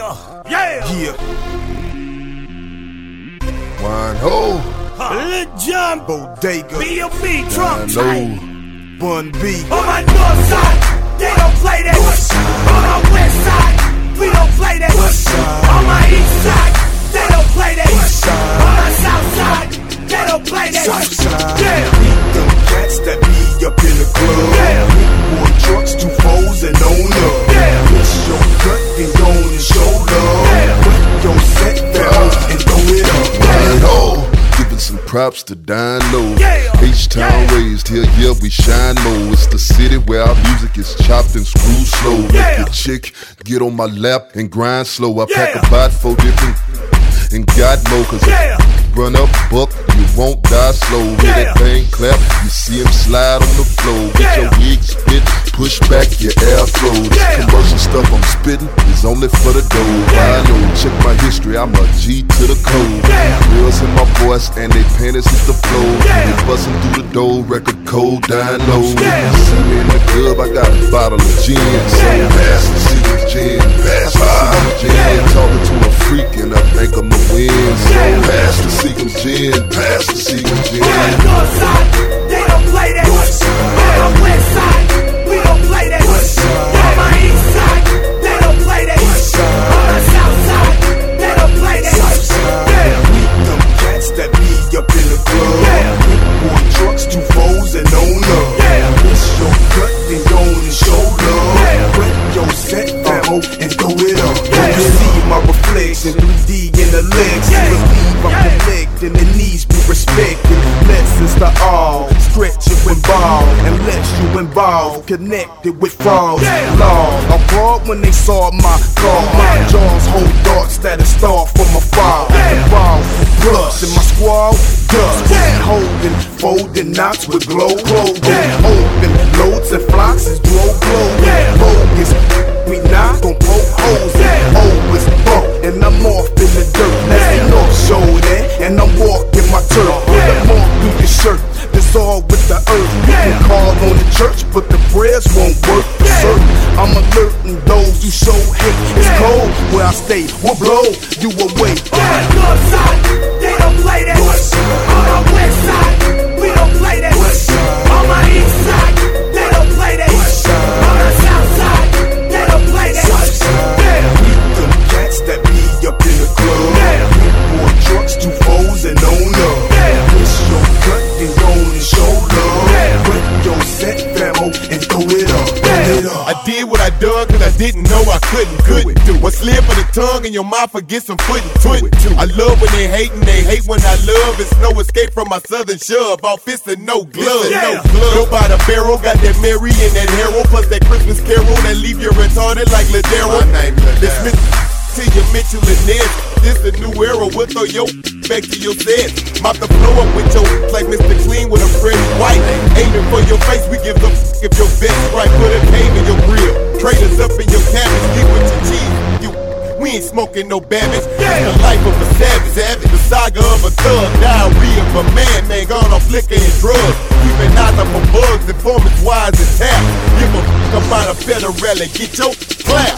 Yeah. One ho. Lil Jon, Bodega. B.O.B. Trump tight. Bun B. On my north side, they don't play that. On my west side, we don't play that. On my east side, they don't play that. On my south side, they don't play that. Yeah. Them cats that be up in the club. Yeah. Boy trucks, 2 foes and on up. Yeah. It's your cut and go on and show love. Yeah. Put your set down and throw it up. One ho. Giving some props to Dino. Yeah. H-Town raised here, yeah, we shine more. It's the city where our music is chopped and screwed slow. Yeah. Make your chick get on my lap and grind slow. I pack Yeah. about 4 different and got more, cause Yeah. run up, buck, you won't die slow. Hear that thing clap, you see him slide on the floor. Get your wig spit, push back your airflow. This commercial stuff I'm spitting is only for the dough. I know, check my history, I'm a G to the code. Girls in my voice and they panties hit the floor. They bustin' through the door, record cold, dying low. See me in the club, I got a bottle of gin. So pass the secret gin, pass the secret gin. Talking to a freak and I think I'ma win. So pass the secret gin, pass the secret gin. On my north side, they don't play that. On my west side, we don't play that. On my east side, they don't play that. On my south side, they don't play that. Them cats that be up in the club. Boy trucks, 2 foes and on up. It's your cut and go on and show love. Put your set down and throw it up. You see my reflection, 3D in the legs. Believe I'm connecting, the knees be respected. Lessons to all, stretch you and ball. Unless you involved, connected with frauds. Law, I brought when they saw my car. My jaws hold darts that are star from afar. Ball, brush in my squad, dust. Holding, folding knots with glow clothing. Open, loads and flocks is glow. Bogus, we not gon' poke holes in. Always bump, and I'm off in the dirt. That's the North Shoulder, and I'm walking my turf. Put a mark through your shirt, that's all with the earth. You can call on the church, but the prayers won't work for certain. I'm alerting those who show hate. It's cold where I stay, we'll blow you away. On my north side, they don't play that. On my west side, we don't play that. On my east side, they don't play that. On my south side, they don't play that. Them cats that be up in the club. Boy trucks, 2 foes and on up. It's your cut and go on and show love. Put your set down and throw it up. I did what I done cause I didn't know I couldn't do. What's slip of the tongue and your mouth forget some foot and I love when they hate when I love. It's no escape from my southern shove. All fists and no gloves. Go by the barrel, got that Mary and that Harold, plus that Christmas carol that leave you retarded like Ladero. Dismiss to your Mitchell and Ned. This a new era, we'll throw your back to your set. Mop the floor up with your like Mr. Clean with a fresh white. Aiming for your face, we give a if your vest right. Put a cave in your grill. Traders up in your cabbage, stick with your cheese. We ain't smoking no Babbage. It's the life of a savage. The saga of a thug. Diarrhea of a man gone off liquor and drugs. Keeping eyes up for bugs, informants wise and tap. Give a fuck about a federal, get your clap.